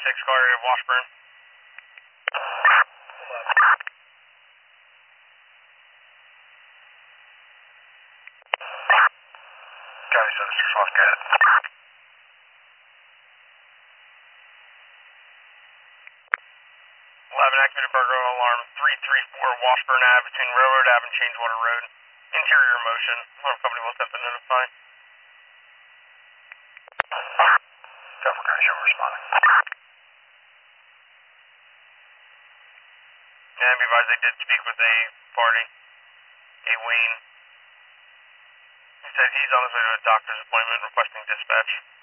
6 car area of Washburn. County 76 Wildcat. 11 activated burglar alarm 334 Washburn Ave between Railroad Ave and Changewater Road. Interior motion. Alarm company will attempt to notify. Delaware County Sheriff responding. And be advised they did speak with a party, a Wayne. He said he's on his way to a doctor's appointment requesting dispatch.